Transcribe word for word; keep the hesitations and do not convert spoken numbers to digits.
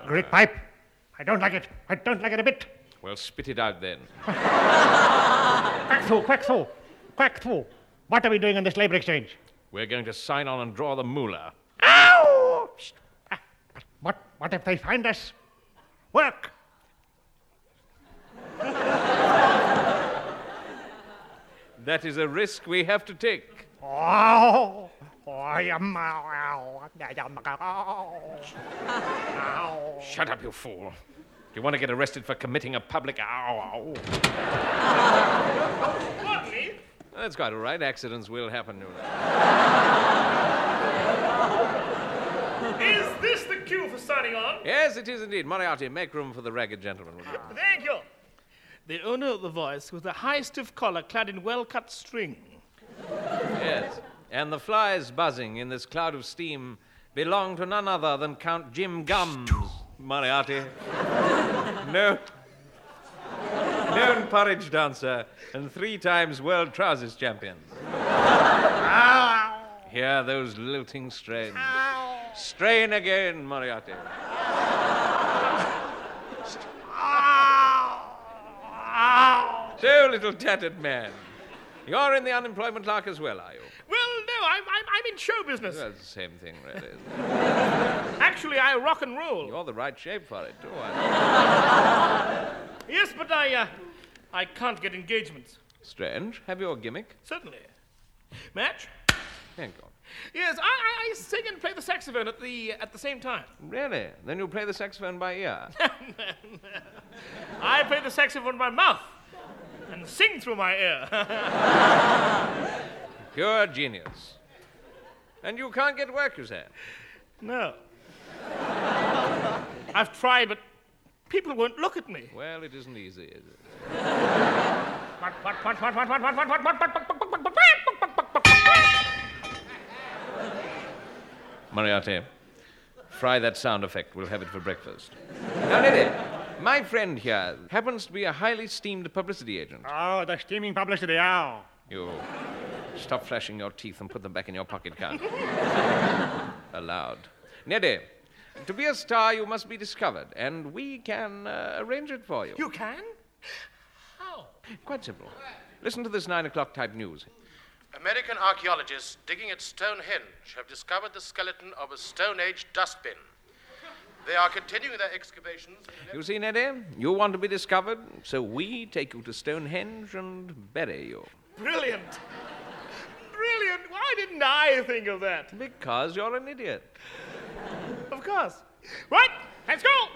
Great pipe. I don't like it. I don't like it a bit. Well, spit it out then. Quack through, quack through, quack through. What are we doing in this labor exchange? We're going to sign on and draw the moolah. Ow! Ah, What, what if they find us? Work. That is a risk we have to take. Oh, I am. Ow. Ow. Shut up, you fool. Do you want to get arrested for committing a public... Ow, ow. Pardon me? That's quite all right. Accidents will happen. Is this the cue for signing on? Yes, it is indeed. Moriarty, make room for the ragged gentleman. Thank you. The owner of the voice with a high stiff collar clad in well-cut string. Yes. And the flies buzzing in this cloud of steam belong to none other than Count Jim Gums, Moriarty. No. Known porridge dancer and three times world trousers champion. Hear those lilting strains. Strain again, Moriarty. So, little tattered man, you're in the unemployment clerk as well, are you? Well, no, I'm, I'm, I'm in show business. Well, it's the same thing, really, isn't it? Actually, I rock and roll. You're the right shape for it, too. Yes, but I, uh, I can't get engagements. Strange. Have you a gimmick? Certainly. Match? Thank you. Yes, I, I, I sing and play the saxophone at the at the same time. Really? Then you play the saxophone by ear? I play the saxophone by mouth and sing through my ear. Pure genius. And you can't get work, you say? No. I've tried, but people won't look at me. Well, it isn't easy, is it? What, what, what, what, what, what, what, what, what, what, what, what, what, what, what? Moriarty, fry that sound effect. We'll have it for breakfast. Now, Liddy, my friend here happens to be a highly steamed publicity agent. Oh, the steaming publicity. Oh. You stop flashing your teeth and put them back in your pocket, Count. Aloud. Neddy, to be a star, you must be discovered, and we can uh, arrange it for you. You can? How? Quite simple. Listen to this nine o'clock type news. American archaeologists digging at Stonehenge have discovered the skeleton of a Stone Age dustbin. They are continuing their excavations. You see, Neddy, you want to be discovered, so we take you to Stonehenge and bury you. Brilliant. Brilliant. Why didn't I think of that? Because you're an idiot. Of course. Right, let's go.